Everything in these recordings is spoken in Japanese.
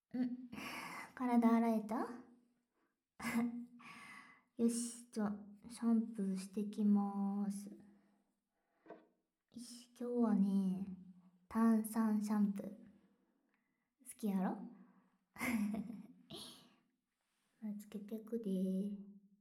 体洗えた？よし、じゃあ、シャンプーしてきまーす。よし、今日はね、炭酸シャンプー。好きやろ？つけてくでー。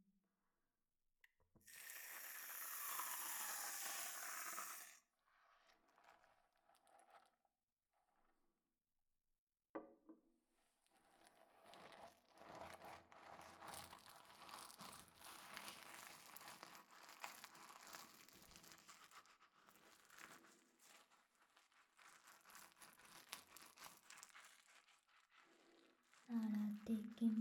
洗っていきます。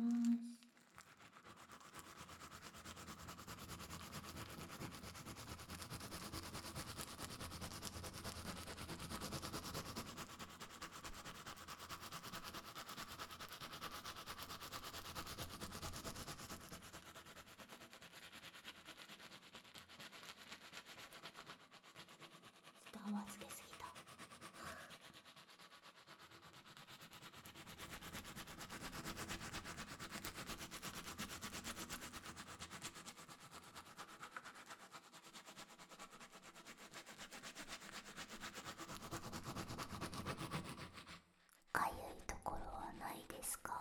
ちょっと泡つけすぎた。かゆいところはないですか？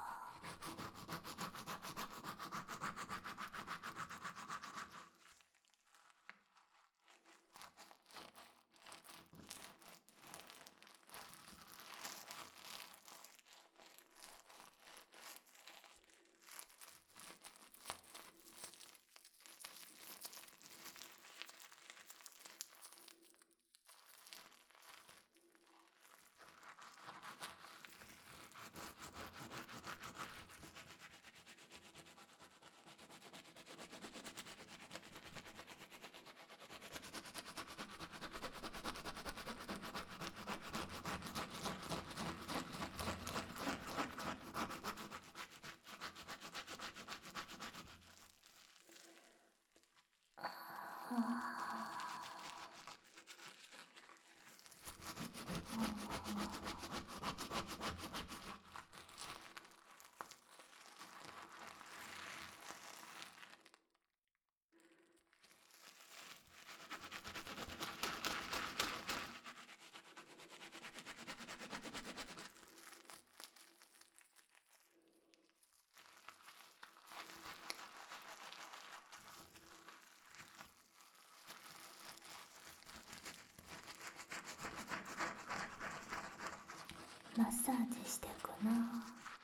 マッサージしてくな。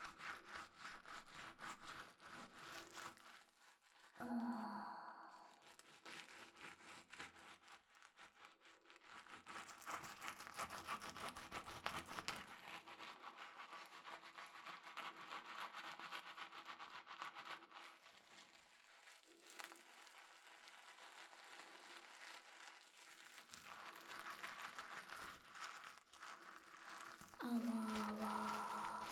あわあわ。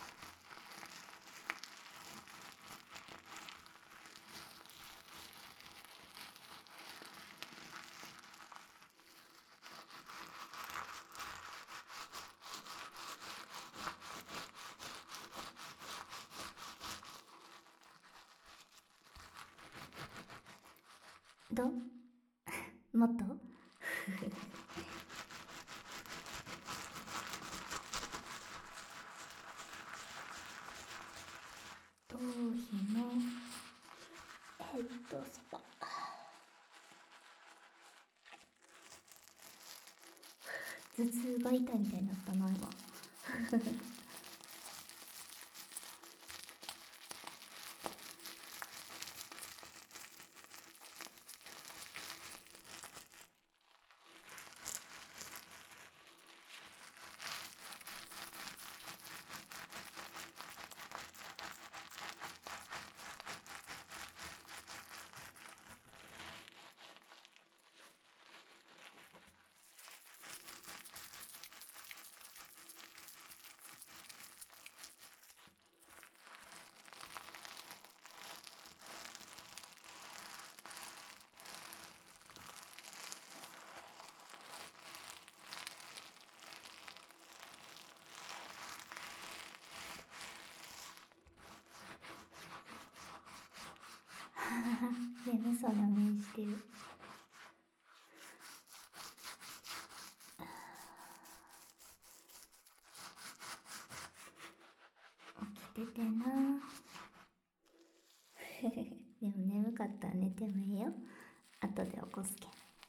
どう？もっと？頭皮のヘッドスパ。頭痛が痛いみたいになったな今。 眠そうな目してる。起きててな。でも眠かったら寝てもいいよ。後で起こすけん。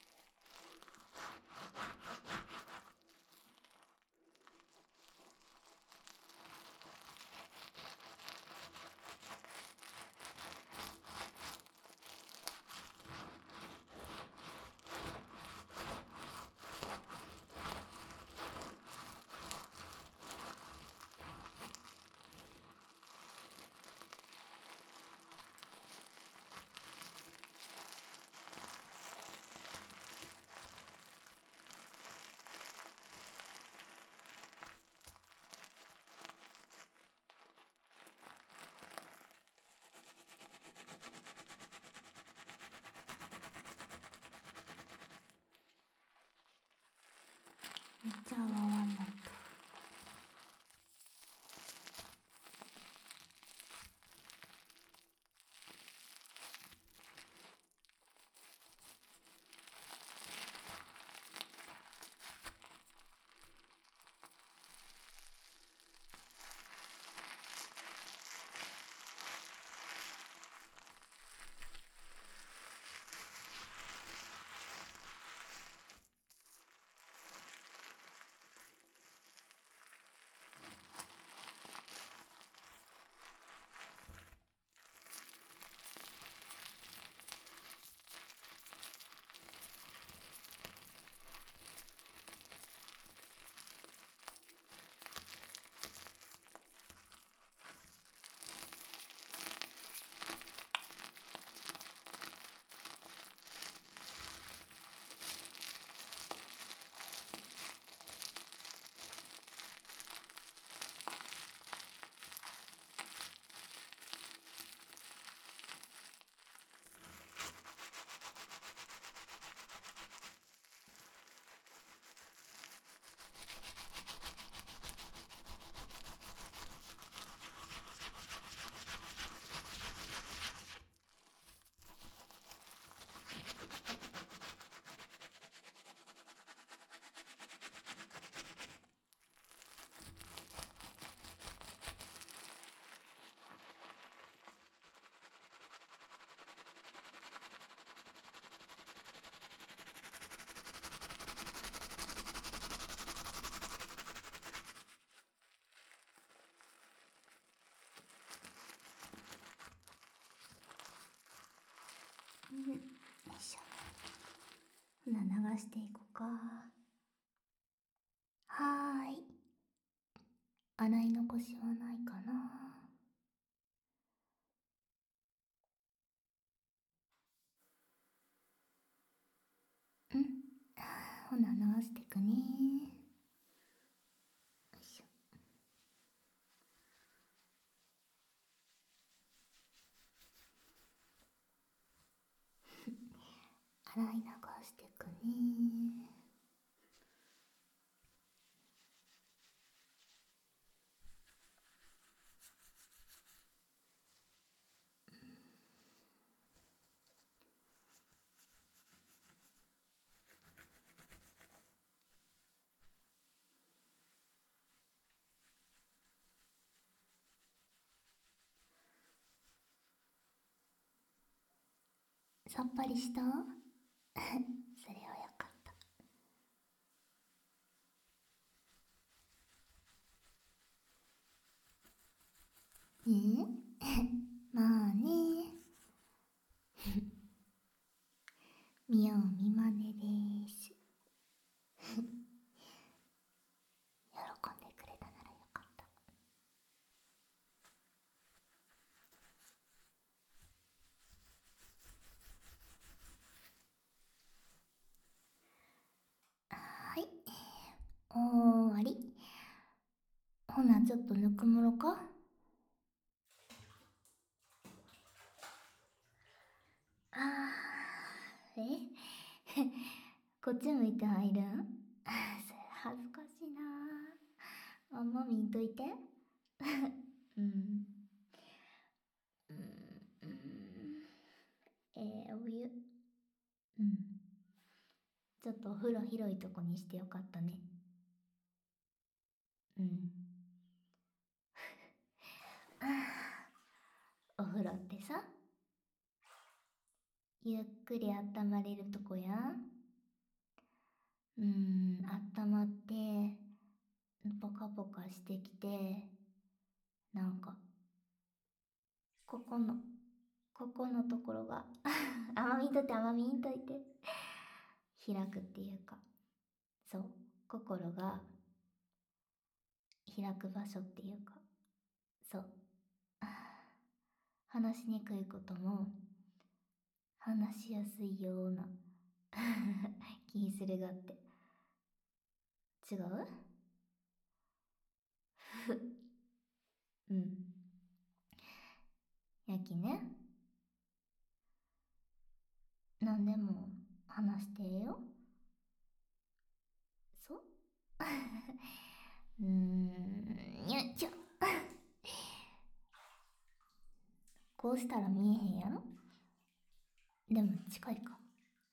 めっちゃわわんなった。よいしょ。ほな流していこうか。はーい。洗い残しはないかな。ほな流してくね。よいしょ。洗い流してくね。さっぱりした？それはよかった。まあね。見よう見まねです。喜んでくれたならよかった。はい、終わり。ほなちょっとぬくもろか。あー、こっち向いて入るん？それ恥ずかしいな。あんま見んといて。うん。うん。 お湯。うん。ちょっとお風呂広いとこにしてよかったね。うん。お風呂ってさ、ゆっくり温まれるとこやん。温まって、ポカポカしてきて、なんか、ここの、ここのところが甘みとって甘みんといて開くっていうか、そう、心が開く場所っていうか、そう、話しにくいことも話しやすいような気するがって。違う？うん。やきね。なんでも話してよ。そうよいしょ。こうしたら見えへんやろ？でも近いか。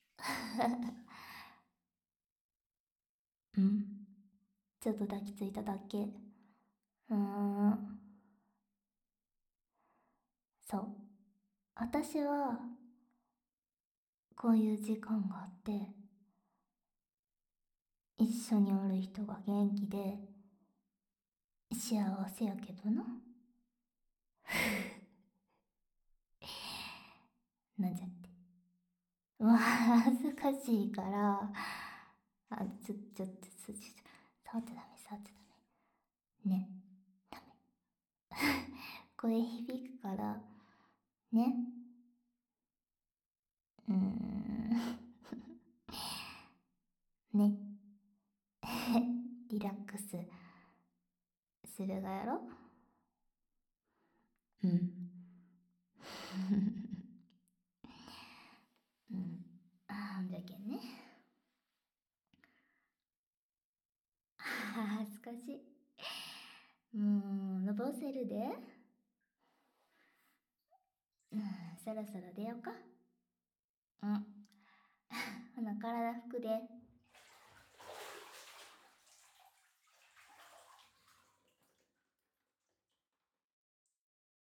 うん。ちょっと抱きついただけ。そう。私は、こういう時間があって、一緒におる人が元気で、幸せやけどな。なんじゃって。まあ、恥ずかしいから、ちょっと、触っちゃダメ、触っちゃダメ。ね、ダメ。声響くから、ね。うーん。ね。リラックスするがやろ？うん。うん。じゃけんね。恥ずかしい。もう、のぼせるで。そろそろ出ようか。うん。ほな、体拭くで。